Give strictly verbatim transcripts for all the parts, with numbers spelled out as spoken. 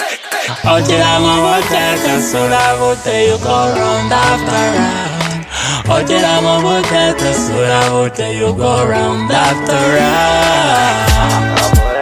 Ojirama boteka sura bote you go round after round. Ojirama boteka sura bote you go round after round.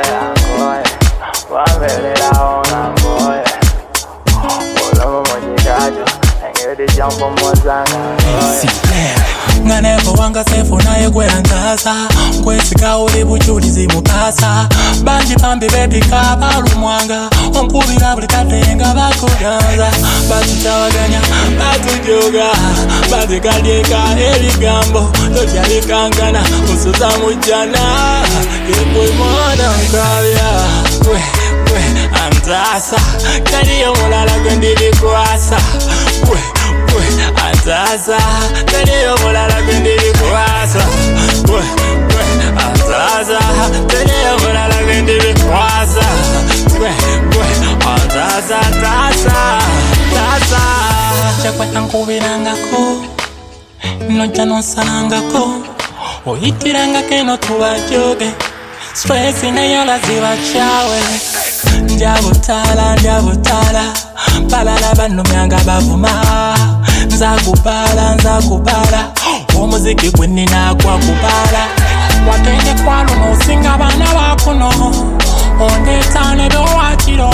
Nganeko wanga sefuna yegwerangaza kwesika uli buchulizi mukasa banji pambi baby kabalu mwanga onkubira buli katenga bakuganza batutawaganya batujoga batikadyeka ebigambo tokyalikankana musuza mujjana yekwe mwana nkabya gwe gwe antasa kaliyo mulala gwendirikwasa gwe gwe antasa kaliyo mulala gwendirikwasa gwe gwe antasa kaliyo mulala gwendirikwasa gwe gwe antasa tasa tasa chakwe ankubirangako nojja nonsalangako oyitiranga keno tubajoge stress inayola ziba chawe njabutala njabutala balala banumyanga bavuma nzakubala nzakubala omuziki gwenina gwakubala watende kwalo nosinga bana bakuno ondetane dowakiro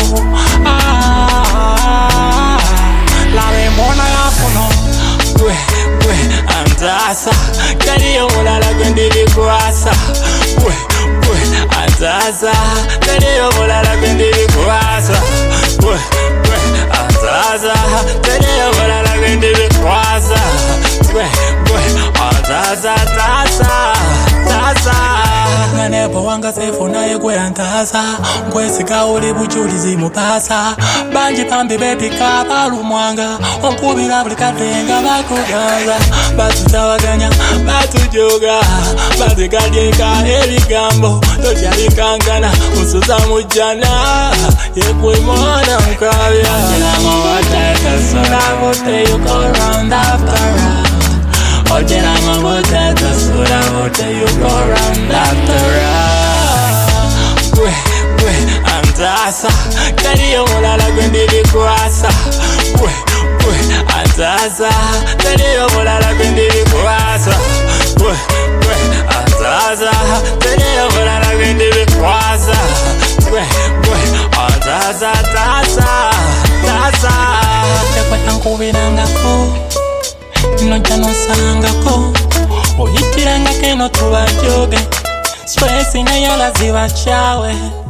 labe mbona yakuno gwe gwe antasa kaliyo mulala gwendirikwasa gwe gwe antasa kaliyo mulala gwendirikwasa gwe gwe antasa kaliyo mulala gwendirikwasa gwe gwe antasa tasa tasa nganepo wanga sefuna yegwerantasa nkwesika uli buchulizi mupasa banji pambi baby kabalu mwanga onkubira buli katenga bakuganza batutawaganya batujoga batikadyeka ebigambo tokyalikankana musuza mujjana yekwe mwana nkabya Ojirama boteka sura bote you go round after round. Ojirama boteka sura bote you go round after round. Gwe gwe antasa kaliyo mulala gwendirikwasa gwe gwe antasa kaliyo mulala gwendirikwasa gwe gwe antasa kaliyo mulala gwendirikwasa gwe gwe antasa tasa tasa chakwe ankubirangako nojja nonsalangako oyitiranga keno tubajoge stress inayola ziba chawe